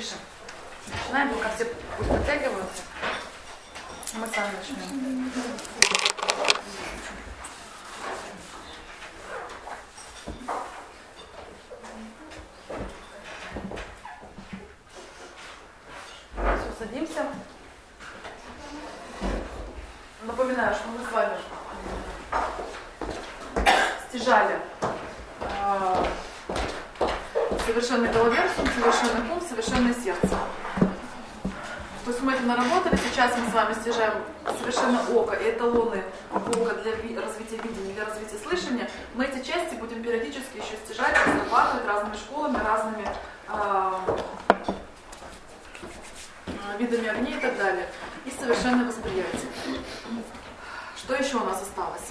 Пишем. Начинаем, пока все пусть подтягиваются. Мы сами начнем. Все, садимся. Напоминаю, что мы с вами стяжали совершенный головерсум, совершенный ум, совершенное сердце. То есть мы это наработали. Сейчас мы с вами стяжаем совершенно око и эталоны ока для развития видения, для развития слышания. Мы эти части будем периодически еще стяжать, разрабатывать разными школами, разными видами огней и так далее. И совершенное восприятие. Что еще у нас осталось?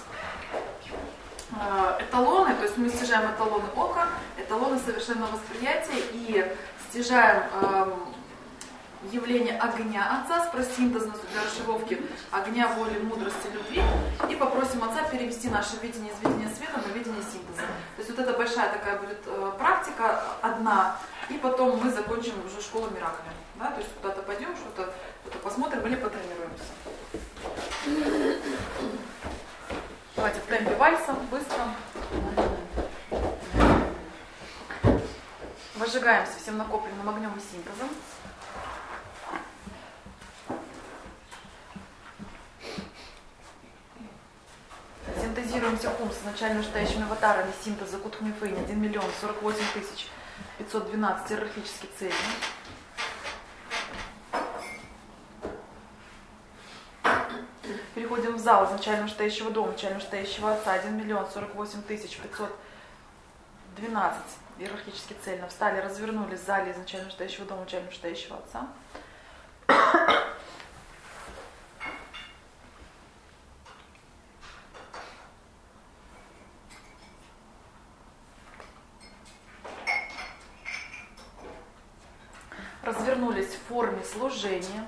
Эталоны, то есть мы стяжаем эталоны ока, эталоны совершенного восприятия и стяжаем явление огня Отца, спросим для расшифровки огня, воли, мудрости, любви и попросим Отца перевести наше видение из видения света на видение синтеза. То есть вот это большая такая будет практика одна, и потом мы закончим уже школу Миракля. Да? То есть куда-то пойдем, что-то посмотрим или потренируемся. Давайте в темпе вальса, быстро. Возжигаемся всем накопленным огнем и синтезом. Синтезируемся хум с начально настоящими аватарами синтеза Кутхмифейн 1 048 512 иерархически цельный. Переходим в зал изначально настоящего дома, начально настоящего Отца 1 048 512 иерархически цельно. Встали, развернулись в зале изначально настоящего дома, начально настоящего Отца. Развернулись в форме служения.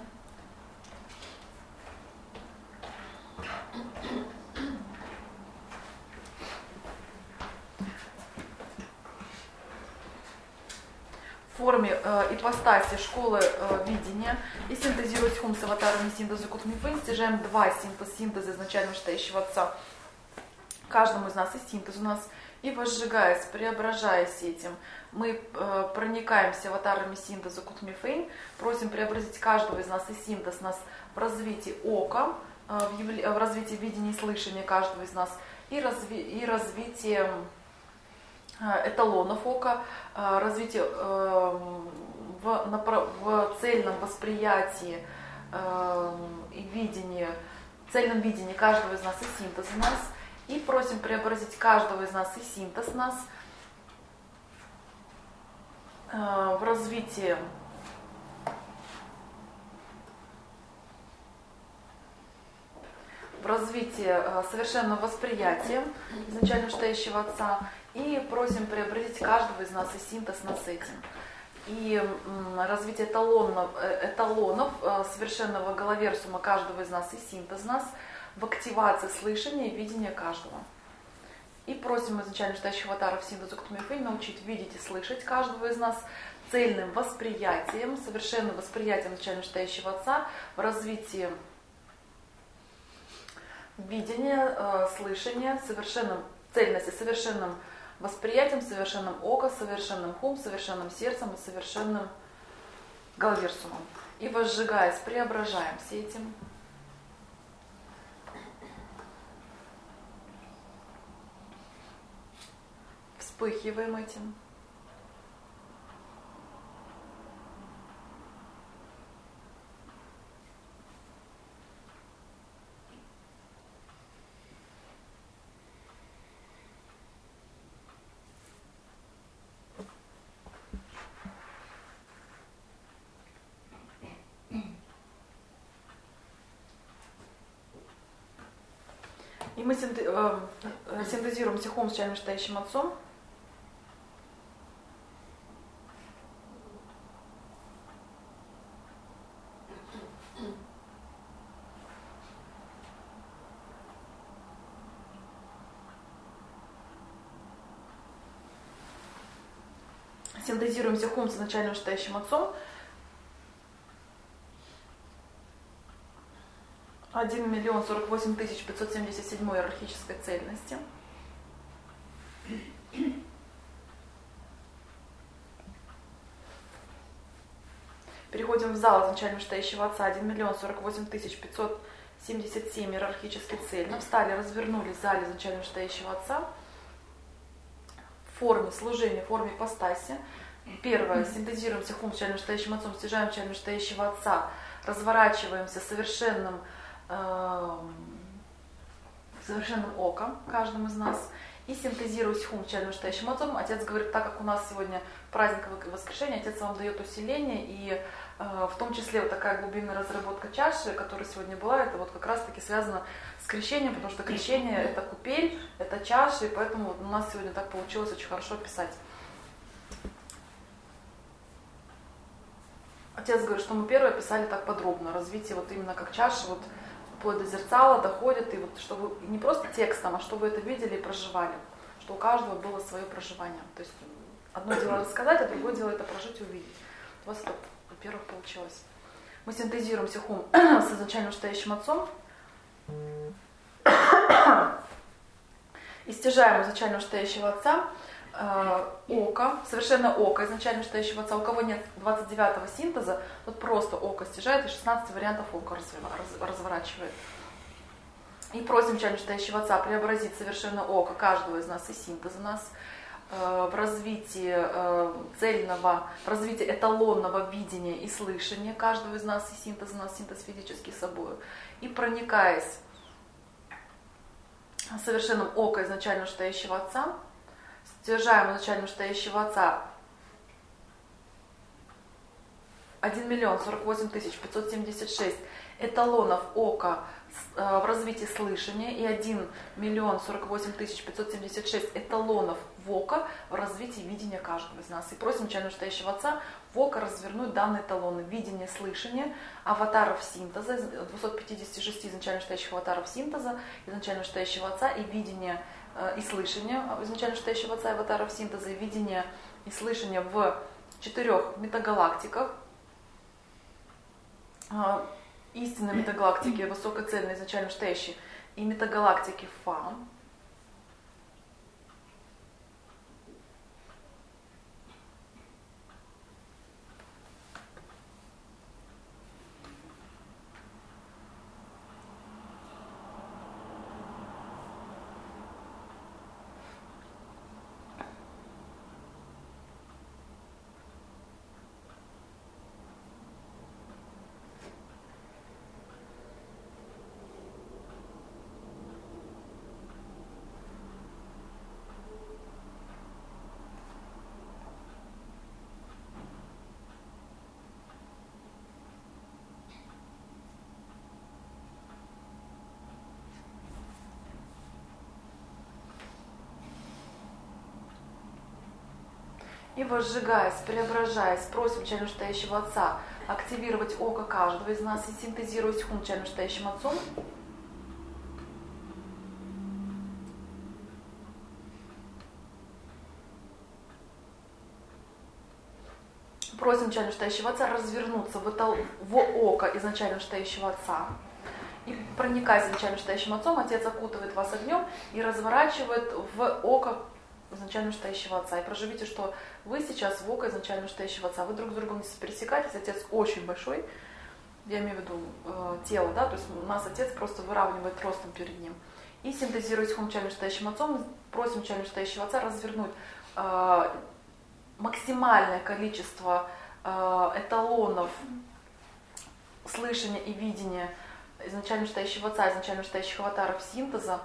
В форме ипостаси школы видения и синтезируясь хум с аватарами синтеза Кутхмифейн, стяжаем два синтеза изначально настоящего Отца каждому из нас, и синтез у нас, и возжигаясь, преображаясь этим, мы проникаемся аватарами синтеза Кутхмифейн, просим преобразить каждого из нас и синтез нас в развитии ока, в развитии видения и слышания каждого из нас, и развитие эталонов ока, развитие в цельном восприятии и видении, цельном видении каждого из нас и синтез нас, и просим преобразить каждого из нас и синтез нас в развитии совершенного восприятия изначально настоящего Отца, и просим преобразить каждого из нас и синтез нас этим. И развитие эталонов совершенного головерсума каждого из нас и синтез нас в активации слышания и видения каждого. И просим изначально настоящего аватара в синтезу Кутхмифейн научить видеть и слышать каждого из нас цельным восприятием, совершенным восприятием начально настоящего Отца в развитии видения, слышания, совершенным цельности, совершенным восприятием, совершенным око, совершенным хум, совершенным сердцем и совершенным головерсумом. И возжигаясь, преображаемся этим. Вспыхиваем этим. И мы синтезируем сихом с начально настоящим Отцом. Синтезируемся хум с начально настоящим Отцом 1 миллион 48 тысяч 577 иерархической цельности. Переходим в зал изначально вышестоящего Отца. 1 миллион 48 тысяч 577 иерархически цельно. Встали, развернулись в зале изначально вышестоящего Отца. В форме служения, в форме ипостаси. Первое. Синтезируемся хум с начально вышестоящим Отцом, стяжаем начально вышестоящего Отца. Разворачиваемся совершенным оком каждым из нас. И синтезируясь хум с начально вышестоящим Отцом, Отец говорит, так как у нас сегодня праздник воскрешения, Отец вам дает усиление, и в том числе вот такая глубинная разработка чаши, которая сегодня была, это вот как раз таки связано с крещением, потому что крещение это купель, это чаша, и поэтому вот у нас сегодня так получилось очень хорошо писать. Отец говорит, что мы первое писали так подробно, развитие вот именно как чаши, вот вплоть до зерцала доходит, и вот чтобы не просто текстом, а чтобы вы это видели и проживали, что у каждого было свое проживание. То есть одно дело рассказать, а другое дело это прожить и увидеть. У вас это, во-первых, получилось. Мы синтезируемся хум с изначально вышестоящим Отцом и стяжаем изначально вышестоящего Отца око, совершенно око изначально вышестоящего Отца. У кого нет 29-го синтеза, вот просто око стяжает и 16 вариантов ока разворачивает. И просим начально вышестоящего Отца преобразить совершенно око каждого из нас и синтеза нас в развитии цельного, в развитии эталонного видения и слышания каждого из нас и синтеза нас, синтез физический собой. И проникаясь совершенным око изначально вышестоящего Отца, стяжаем изначально вышестоящего Отца 1 миллион 48 тысяч 576 эталонов ока в развитии слышания и 1 миллион 48 тысяч 576 эталонов в око в развитии видения каждого из нас. И просим начально вышестоящего Отца в око развернуть данные эталоны видения, слышания, аватаров синтеза, 256 изначально вышестоящих аватаров синтеза, изначально вышестоящего Отца и видения и слышания изначально вышестоящего Отца и аватаров синтеза, и видения и слышания в 4 метагалактиках, истинной метагалактики высокоцельной изначально вышестоящей и метагалактики Фа. И возжигаясь, преображаясь, просим начально вышестоящего Отца активировать око каждого из нас и синтезируясь хум начально вышестоящим Отцом. Просим начально вышестоящего Отца развернуться в око изначально вышестоящего Отца. И проникаясь начально вышестоящим Отцом, Отец окутывает вас огнем и разворачивает в око изначально вышестоящего Отца. И проживите, что вы сейчас в око изначально вышестоящего Отца. Вы друг с другом не пересекаетесь, Отец очень большой, я имею в виду тело, да, то есть у нас Отец просто выравнивает ростом перед ним. И синтезируясь хум начально вышестоящим Отцом, просим начально вышестоящего Отца развернуть максимальное количество эталонов слышания и видения изначально вышестоящего Отца, изначально вышестоящих аватаров синтеза,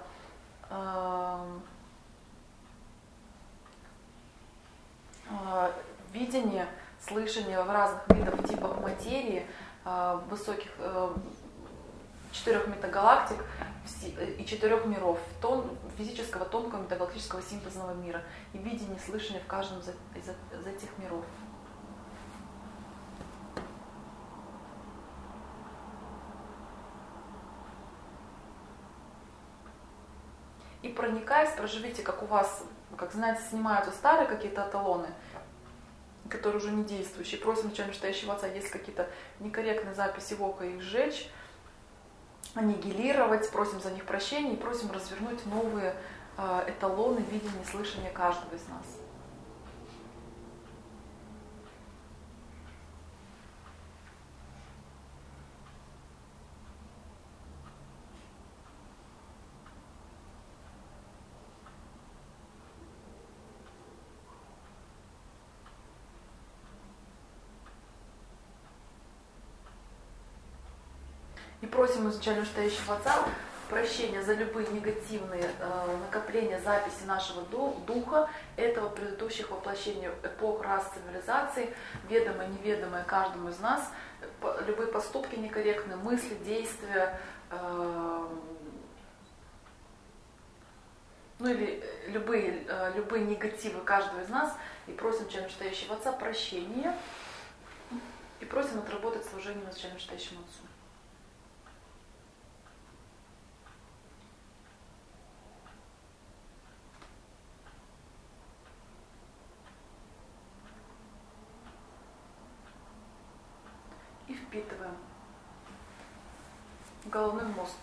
видение, слышание в разных видах, типах материи, высоких 4 метагалактик и 4 миров, физического, тонкого, метагалактического, синтезного мира, и видение, слышание в каждом из этих миров. И проникаясь, проживите, как у вас, как знаете, снимаются старые какие-то эталоны, которые уже не действующие. Просим начально вышестоящего Отца, если какие-то некорректные записи в око, их сжечь. аннигилировать, просим за них прощения и просим развернуть новые эталоны видения, слышания каждого из нас. И просим изначально вышестоящего Отца прощения за любые негативные накопления, записи нашего духа, этого предыдущих воплощений эпох, рас, цивилизаций, ведомое, неведомое каждому из нас, любые поступки некорректные, мысли, действия, ну или любые негативы каждого из нас, и просим изначально вышестоящего Отца прощения, и просим отработать служение изначально вышестоящему Отцу. И впитываем в головной мозг.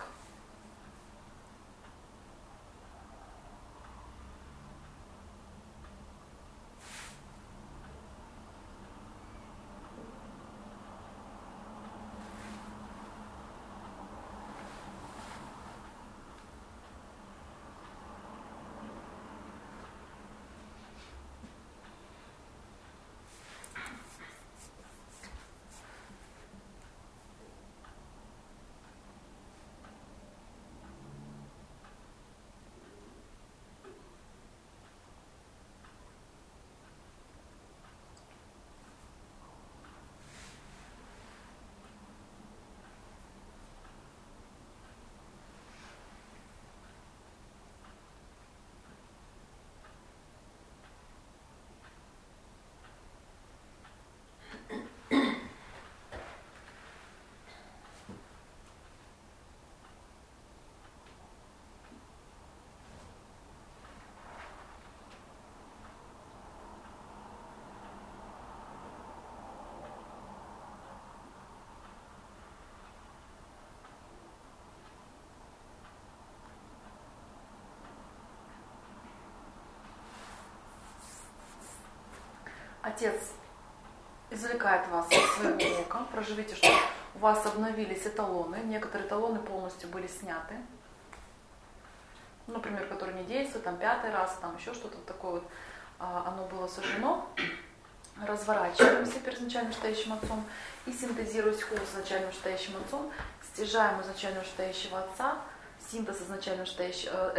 Отец извлекает вас из своего ока. Проживите, что у вас обновились эталоны. Некоторые эталоны полностью были сняты. Например, которые не действуют, там 5-й раз, там еще что-то такое вот, оно было сожжено. Разворачиваемся перед изначально вышестоящим Отцом и синтезируясь хум с изначально вышестоящим Отцом, стяжаем изначально вышестоящего Отца, синтез изначально вышестоящего,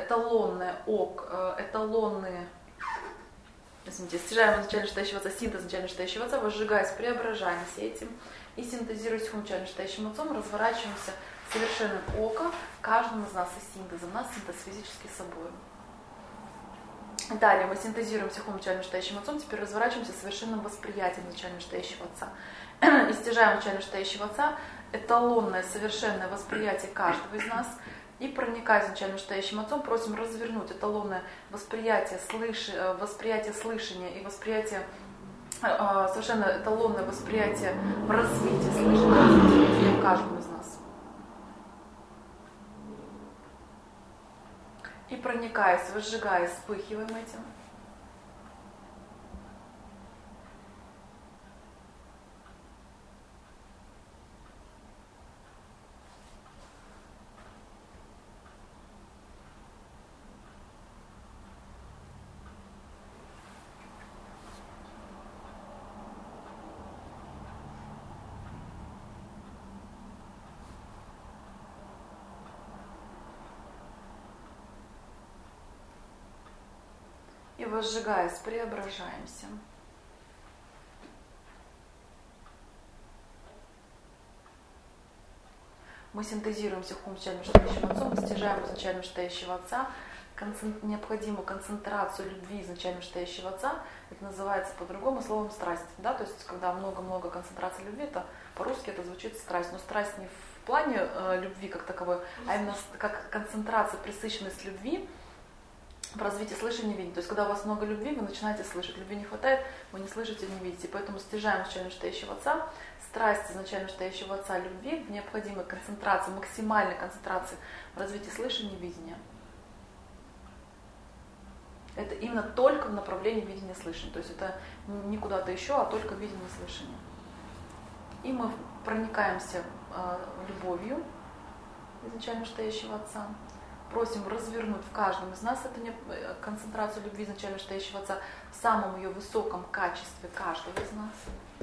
стяжаем изначально вышестоящего Отца, синтез изначально вышестоящего Отца, возжигаясь, преображаемся этим и синтезируясь хум изначально вышестоящим Отцом, разворачиваемся совершенным око каждому из нас и синтезом. У нас синтез физически собой. Далее мы синтезируемся хум изначально вышестоящим Отцом, теперь разворачиваемся совершенным восприятием изначально вышестоящего Отца. И стяжаем изначально вышестоящего Отца эталонное совершенное восприятие каждого из нас. И проникая изначально вышестоящим Отцом, просим развернуть эталонное восприятие слышания и восприятие, совершенно эталонное восприятие в развитии слышания в каждом из нас. И проникаясь, возжигаясь, вспыхиваем этим. И возжигаясь, преображаемся. Мы синтезируемся хум изначально вышестоящим Отцом, стяжаем изначально вышестоящего Отца, необходимую концентрацию любви изначально вышестоящего Отца. Это называется по-другому словом страсть. Да? То есть, когда много-много концентрации любви, это по-русски это звучит страсть. Но страсть не в плане любви как таковой, а именно как концентрация, пресыщенность любви в развитии слышания и видения. То есть, когда у вас много любви, вы начинаете слышать. Любви не хватает, вы не слышите, не видите. Поэтому стяжаем изначально вышестоящего Отца, страсть изначально вышестоящего Отца, любви в необходимой концентрации, максимальной концентрации в развитии слышания и видения. Это именно только в направлении видения и слышания. То есть это не куда-то еще, а только видение и слышание. И мы проникаемся любовью изначально вышестоящего Отца. Просим развернуть в каждом из нас эту концентрацию любви изначально вышестоящего Отца в самом ее высоком качестве каждого из нас.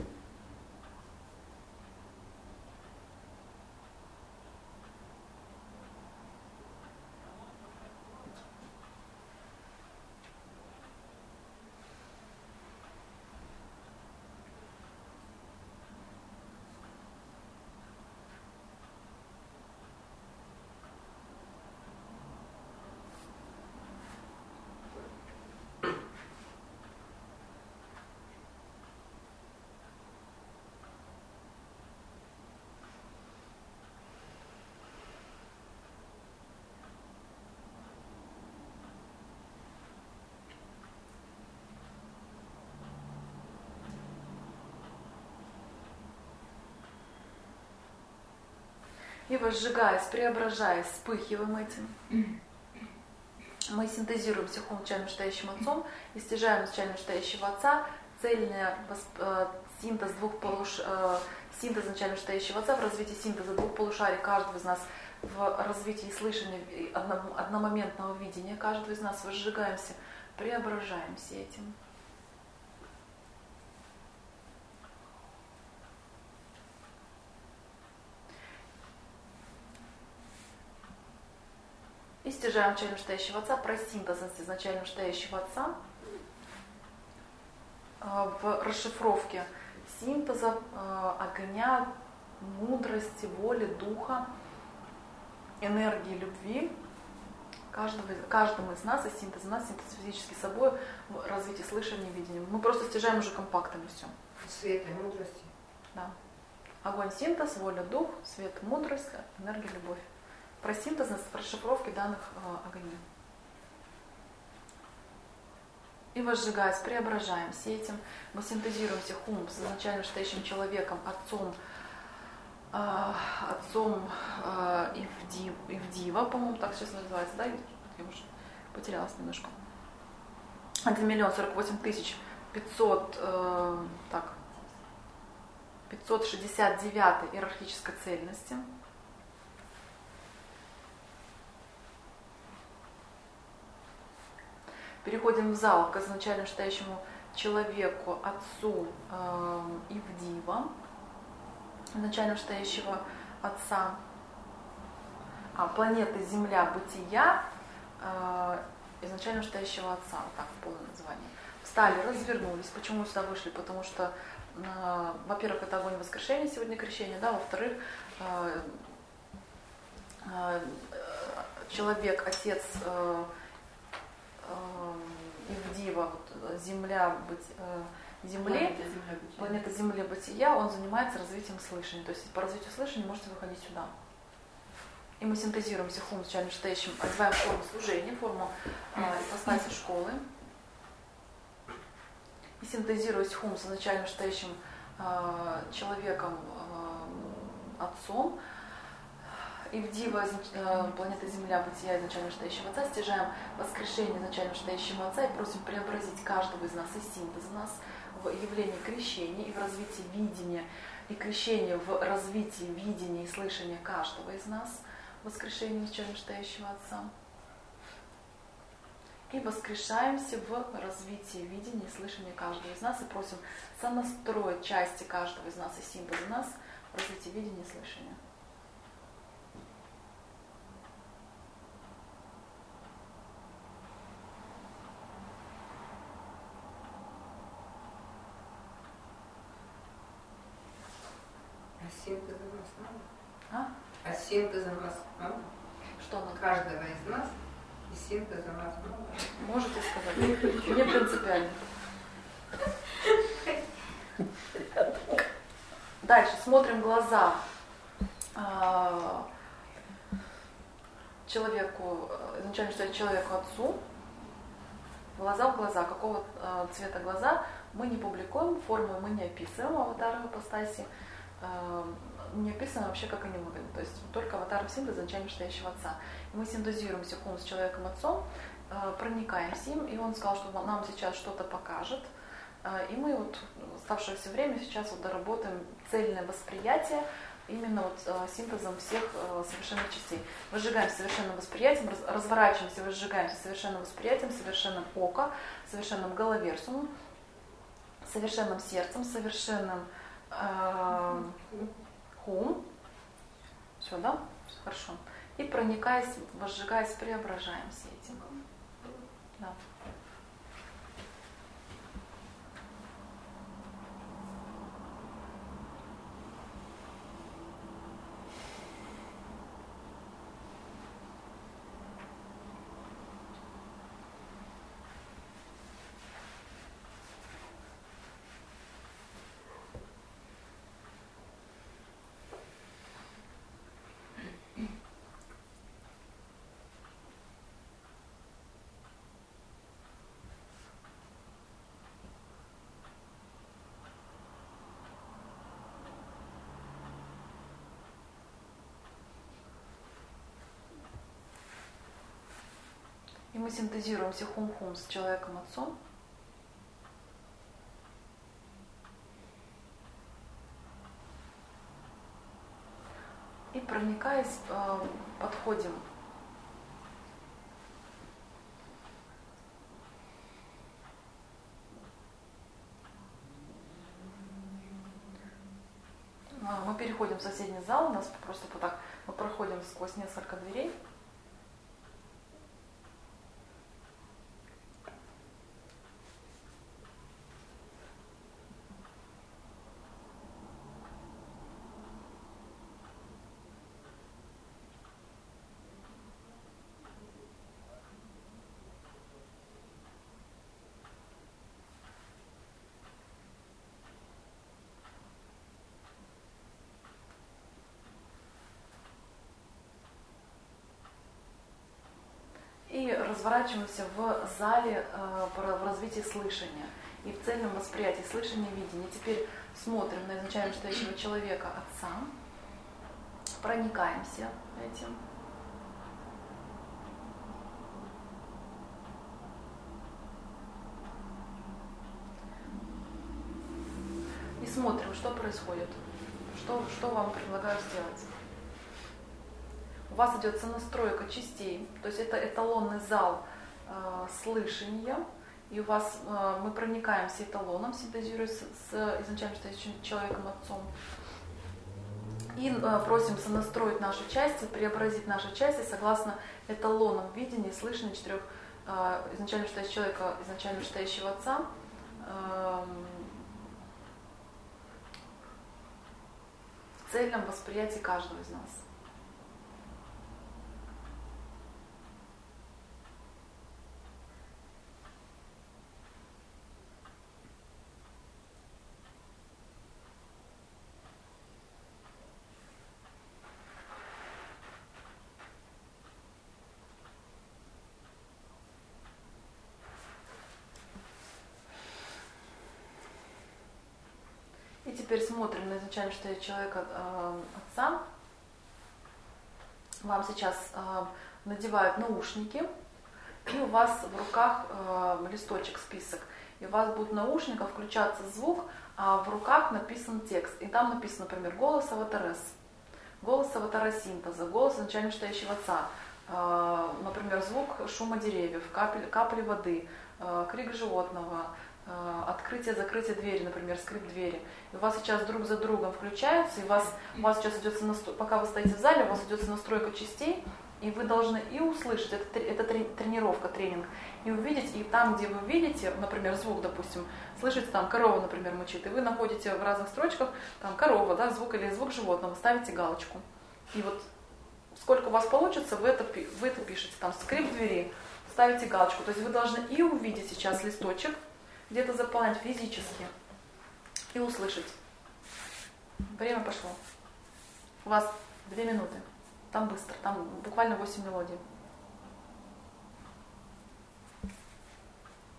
И возжигаясь, преображаясь, вспыхиваем этим. Мы синтезируем сихом начально вышестоящим Отцом и стяжаем начально вышестоящего Отца, цельный синтез синтез начально вышестоящего Отца в развитии синтеза двух полушарий каждого из нас, в развитии слышания и одномоментного видения каждого из нас, возжигаемся, преображаемся этим. И стяжаем начально вышестоящего Отца, про синтез изначально вышестоящего Отца в расшифровке синтеза огня, мудрости, воли, духа, энергии любви каждому из нас, и синтез нас, синтез физически собой, в развитии слышания, видения. Мы просто стяжаем уже компактами все. Свет и мудрости. Да. Огонь, синтез, воля, дух, свет, мудрость, энергия, любовь. Про синтез в расшифровке данных огней. И возжигаясь, преображаемся этим. Мы синтезируемся хум с изначально вышестоящим человеком, отцом Ивдива, по-моему, так сейчас называется, да? Я уже потерялась немножко. 1 048 569 иерархической цельности. Переходим в зал к изначально вышестоящему человеку, отцу Ивдива, изначально вышестоящего Отца, планеты Земля бытия, изначально вышестоящего Отца, вот так полное название. Встали, развернулись. Почему сюда вышли? Потому что, во-первых, это огонь воскрешения, сегодня крещение, да, во-вторых, человек, отец Ивдива, Земля, планета Земли бытия, он занимается развитием слышания. То есть по развитию слышания можете выходить сюда. И мы синтезируемся хум с начально вышестоящим, одеваем форму служения, форму ипостаси школы. И синтезируясь хум с начально вышестоящим человеком, отцом, Ивдива, планета Земля, бытия изначально вышестоящего Отца, стяжаем воскрешение изначально вышестоящего Отца и просим преобразить каждого из нас и синтез нас в явление крещения и в развитии видения, и крещение в развитии видения и слышания каждого из нас, воскрешение изначально вышестоящего Отца. И воскрешаемся в развитии видения и слышания каждого из нас и просим сонастроить части каждого из нас и синтеза нас в развитии видения и слышания. Синтеза нас надо? А синтеза нас надо? Что надо? Каждого из нас и синтеза нас надо. Можете сказать? Не принципиально. Дальше смотрим глаза человеку, изначально человеку отцу, глаза в глаза. Какого цвета глаза мы не публикуем, форму мы не описываем, аватары в ипостаси не описываем вообще, как они выглядят. То есть только аватар в синтезе изначально стоящего отца. И мы синтезируемся с человеком-отцом, проникаемся им, и он сказал, что нам сейчас что-то покажет. И мы вот в оставшееся время сейчас вот доработаем цельное восприятие именно вот синтезом всех совершенных частей. Выжигаем совершенным восприятием, разворачиваемся, выжигаемся совершенным восприятием, совершенным око, совершенным головерсумом, совершенным сердцем, совершенным хум. Все, да? Все хорошо. И проникаясь, возжигаясь, преображаемся этим. Да. И мы синтезируемся хум-хум с человеком-отцом. И проникаясь, подходим мы переходим в соседний зал, у нас просто вот так, мы проходим сквозь несколько дверей. И разворачиваемся в зале в развитии слышания и в цельном восприятии слышания, видения. Теперь смотрим на изначально стоящего человека отца, проникаемся этим. И смотрим, что происходит, что вам предлагаю сделать. У вас идет сонастройка частей, то есть это эталонный зал слышания, и у вас мы проникаемся эталоном, синтезируясь с изначально стоящим человеком-отцом, и просим сонастроить наши части, преобразить наши части согласно эталонам видения и слышания четырех изначально стоящего человека, изначально стоящего отца, в цельном восприятии каждого из нас. И теперь смотрим на изначально стоящего человека отца. Вам сейчас надевают наушники, и у вас в руках листочек, список. И у вас будет в наушниках включаться звук, а в руках написан текст. И там написано, например, голос аватарес, голос аватара синтеза, голос изначально стоящего отца. Например, звук шума деревьев, капли воды, крик животного, открытие-закрытие двери, например, скрип двери. И у вас сейчас друг за другом включаются, и у вас сейчас идет пока вы стоите в зале, у вас идет настройка частей, и вы должны и услышать, это тренировка, тренинг, и увидеть, и там, где вы видите, например, звук, допустим, слышите, там корова, например, мычит, и вы находите в разных строчках, там корова, да, звук или звук животного, ставите галочку. И вот сколько у вас получится, вы это пишете, там скрип двери, ставите галочку. То есть вы должны и увидеть сейчас листочек, где-то заполнять физически и услышать. Время пошло. У вас 2 минуты. Там быстро, там буквально 8 мелодий.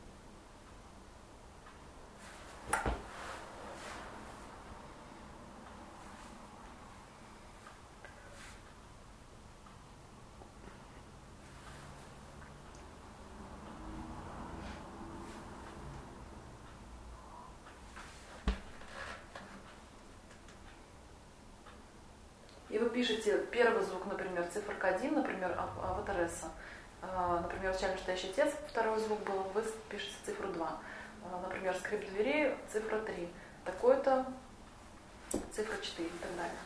И вы пишете первый звук, например, циферка 1, например, аватареса. Например, начальный отец, второй звук был, вы пишете цифру 2. Например, скрип двери, цифра 3. Такой-то, цифра 4 и так далее.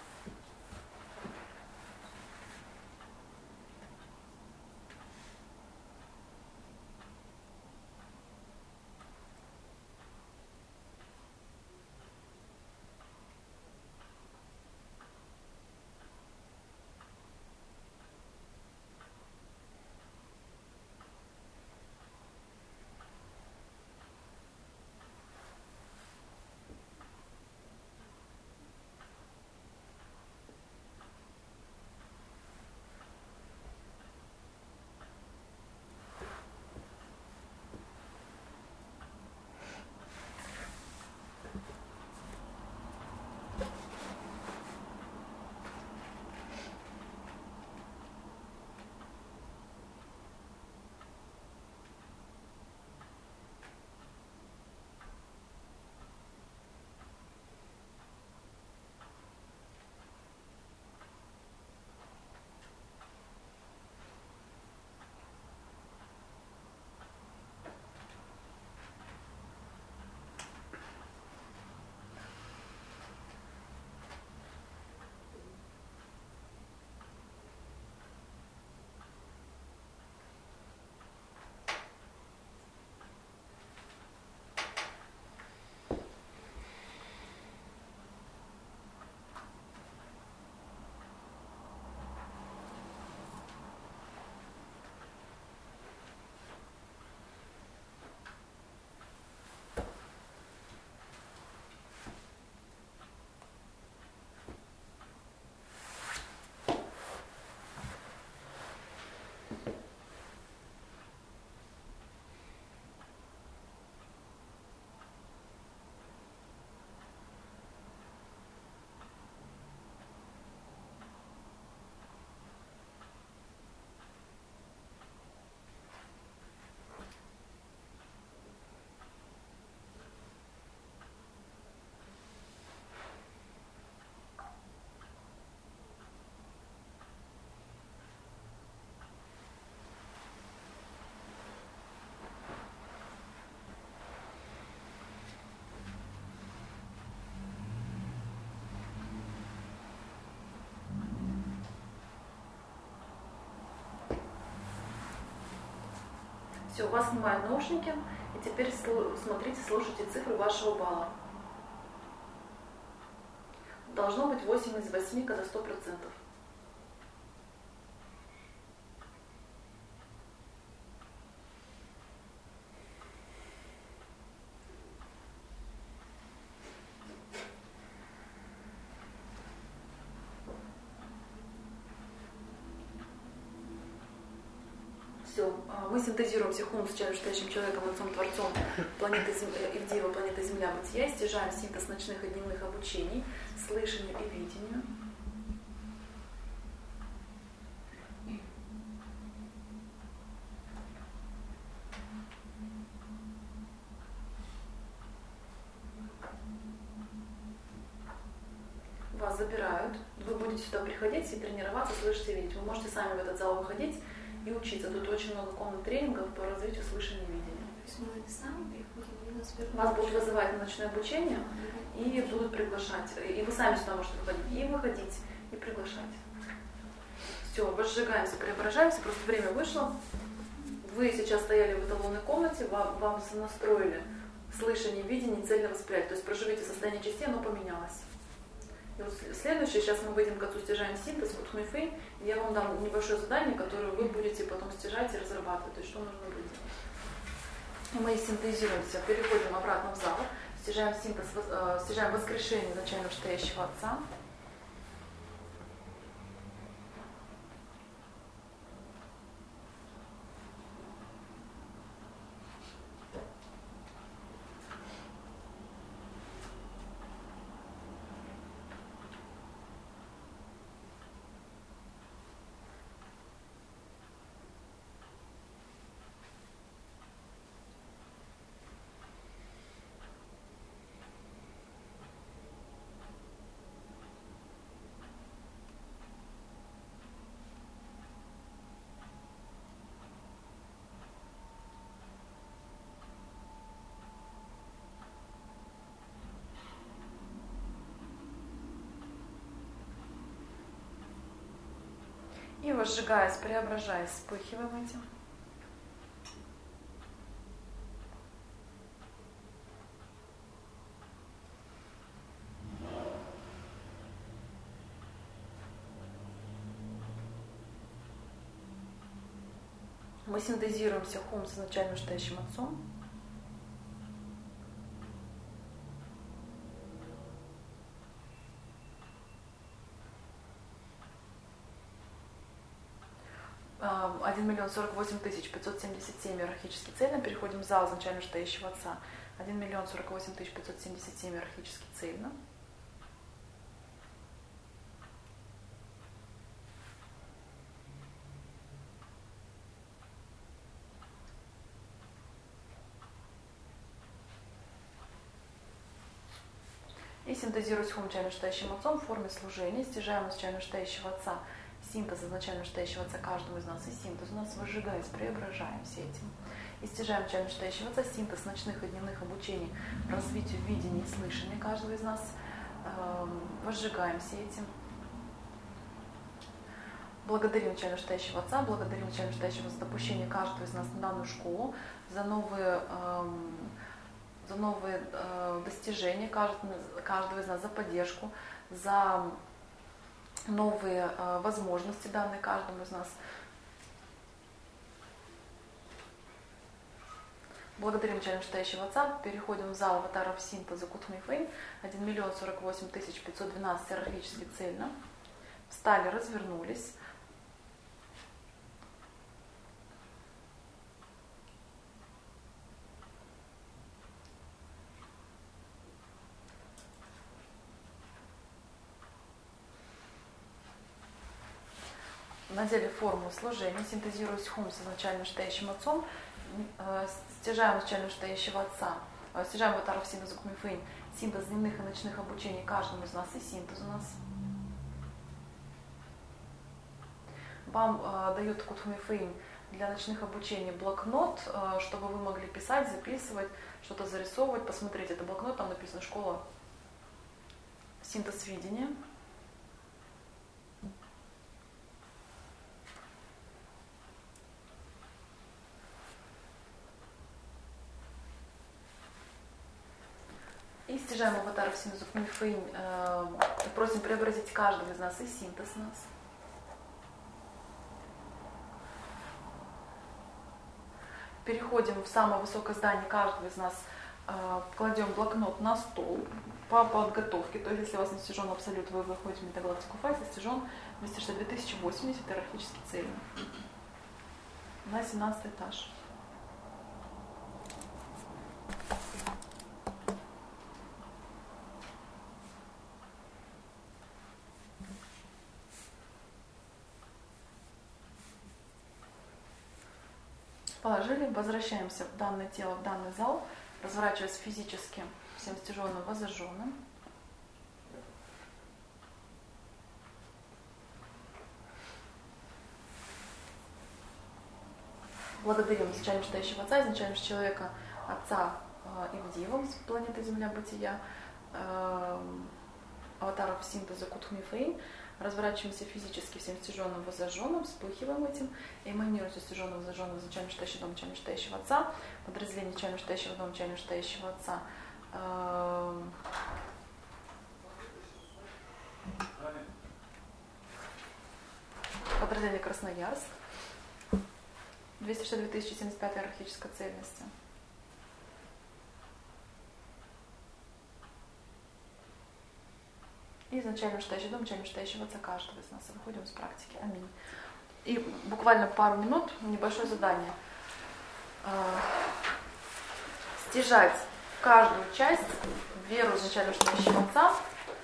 Все, у вас снимают наушники, и теперь смотрите, слушайте цифры вашего балла. Должно быть 8 из 8, когда 100%. Все, мы синтезируем Сихун с настоящим человеком, отцом, творцом планеты Ивдеева, планеты Земля, бытия, стяжаем синтез ночных и дневных обучений, слышанию и видению. Вас забирают, вы будете сюда приходить и тренироваться, слышать и видеть. Вы можете сами в этот зал выходить и учиться. Тут очень много комнат тренингов по развитию слышания и видения. То есть мы сами приходим, и нас берут. Вас будут вызывать на ночное обучение и будут приглашать. И вы сами сюда можете выходить, и приглашать. Все, возжигаемся, преображаемся, просто время вышло. Вы сейчас стояли в эталонной комнате, вам настроили слышание, видение, цельное восприятие. То есть проживите состояние частей, оно поменялось. И вот следующее, сейчас мы выйдем к отцу, стяжаем синтез, вот Хмэйфэй, и я вам дам небольшое задание, которое вы будете потом стяжать и разрабатывать, то есть что нужно будет делать. Мы синтезируемся, переходим обратно в зал, стяжаем синтез, стяжаем воскрешение изначально стоящего отца. И возжигаясь, преображаясь, вспыхиваем этим. Мы синтезируемся хум с изначально стоящим отцом. Один миллион 48 тысяч 577 иерархически цельно. Переходим в зал изначально стоящего отца. 1 миллион 48 тысяч 577 иерархически цельно. И синтезируясь хум чайно стоящим отцом в форме служения, стяжаем из чайно стоящего отца синтез изначально стоящего отца каждому из нас, и синтез у нас выжигаясь, преображаемся этим. И стяжаем чайно стоящего отца синтез ночных и дневных обучений развитию видения и слышания каждого из нас, возжигаемся этим. Благодарим чайно стоящего отца, благодарим чайно стоящего за допущение каждого из нас на данную школу, за новые достижения каждого из нас, за поддержку, за новые возможности, данные каждому из нас. Благодарим чайно стоящего отца. Переходим в зал аватаров синтеза Кутхми Фейн. 1 миллион 48 тысяч 512 иерархически цельно. Встали, развернулись. Надели форму служения, синтезируясь хум с изначально стоящим отцом, стяжаем изначально стоящего отца, стяжаем аватаров синтеза Кутхми Фейн, синтез дневных и ночных обучений каждому из нас, и синтез у нас. Вам дают Кутхми Фейн для ночных обучений блокнот, чтобы вы могли писать, записывать, что-то зарисовывать, посмотреть. Это блокнот, там написано «Школа синтез видения». И стяжаем аватаров синтеза Кутхми Фейн, просим преобразить каждого из нас и синтез нас. Переходим в самое высокое здание каждого из нас, кладем блокнот на стол по подготовке. То есть, если у вас не стяжен абсолют, вы выходите в метагалактику Фа, если стяжен 262 080 иерархически цельно. На 17 этаж. Положили, возвращаемся в данное тело, в данный зал, разворачиваясь физически всем стяженным, возожженным. Благодарим изначально стоящего отца, изначально человека, отца Ивдивом с планеты Земля бытия, аватаров синтеза Кутхми Фейн. Разворачиваемся физически всем стяженным, возожженным, вспыхиваем этим, эманируемся стяженным, возожженным, изначально стоящий дом, чайно стоящего отца, подразделение чайно стоящего дома, чайно стоящего отца. Подразделение Красноярск. 262 075 иерархической цельности. И изначально стоящий дом, чайно стоящего отца каждого из нас. Выходим с практики. Аминь. И буквально пару минут, небольшое задание. Стяжать каждую часть, веру изначально стоящего отца,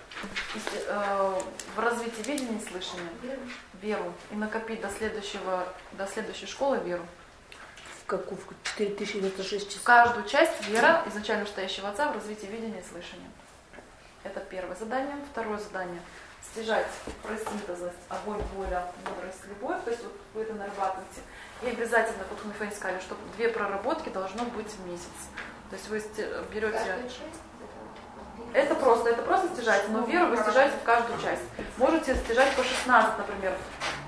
в развитии видения и слышания. Веру. И накопить до следующей школы веру. Какую? 4096 часов. В каждую часть вера изначально стоящего отца в развитии видения и слышания. Это первое задание. Второе задание – стяжать просинтезность, огонь, воля, мудрость, любовь. То есть вот вы это нарабатываете. И обязательно, как мы Фейн сказали, что 2 проработки должно быть в месяц. То есть вы берете... Это просто стяжать, но веру вы стяжаете в каждую часть. Можете стяжать по 16, например. То есть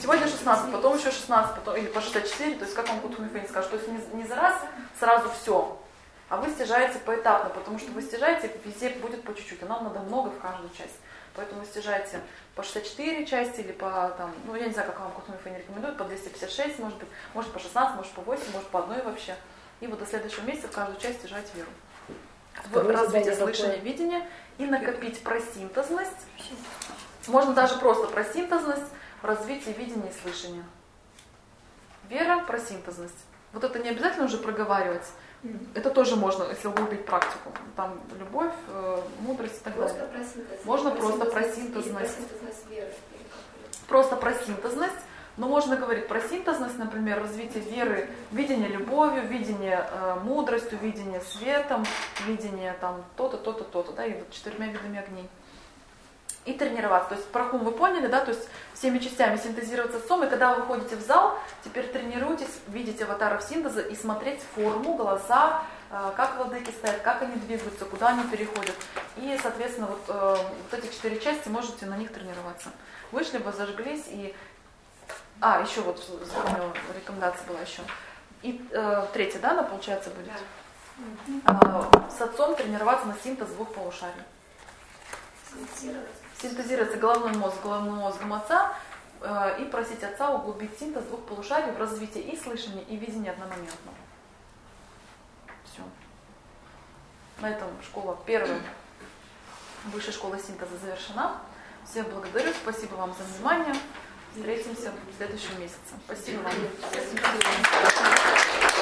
сегодня 16, потом еще 16, потом, или по 64, то есть как вам Кутун Фейн скажет, то есть не за раз сразу все, а вы стяжаете поэтапно, потому что вы стяжаете, везде будет по чуть-чуть, а нам надо много в каждую часть. Поэтому вы стяжаете по 64 части или по, там, ну я не знаю, как вам Кутун Фейн рекомендует, по 256, может быть, может по 16, может по 8, может по одной вообще. И вот до следующего месяца в каждую часть стяжать веру. Вот развитие слышания, видения и накопить просинтезность. Можно даже просто просинтезность, развитие видения и слышания. Вера, просинтезность. Вот это не обязательно уже проговаривать. Это тоже можно, если углубить практику. Там любовь, мудрость и так далее. Можно просто просинтезность. Просто просинтезность. Но можно говорить про синтезность, например, развитие веры, видение любовью, видение мудростью, видение светом, видение там то-то, то-то, то-то, да, и вот 4 видами огней. И тренироваться. То есть про хум вы поняли, да, то есть всеми частями синтезироваться с сом, и когда вы выходите в зал, теперь тренируйтесь видеть аватаров синтеза и смотреть форму, глаза, как владыки стоят, как они двигаются, куда они переходят. И, соответственно, вот эти 4 части можете на них тренироваться. Вышли бы, зажглись и... еще вот вспомнила, рекомендация была еще. И третья, да, она, получается, будет? Да. С отцом тренироваться на синтез 2 полушарий. Синтезироваться головным мозгом отца и просить отца углубить синтез 2 полушарий в развитии и слышания, и видения одномоментно. Все. На этом школа, первая высшая школа синтеза завершена. Всех благодарю, спасибо вам за внимание. Встретимся в следующем месяце. Спасибо вам.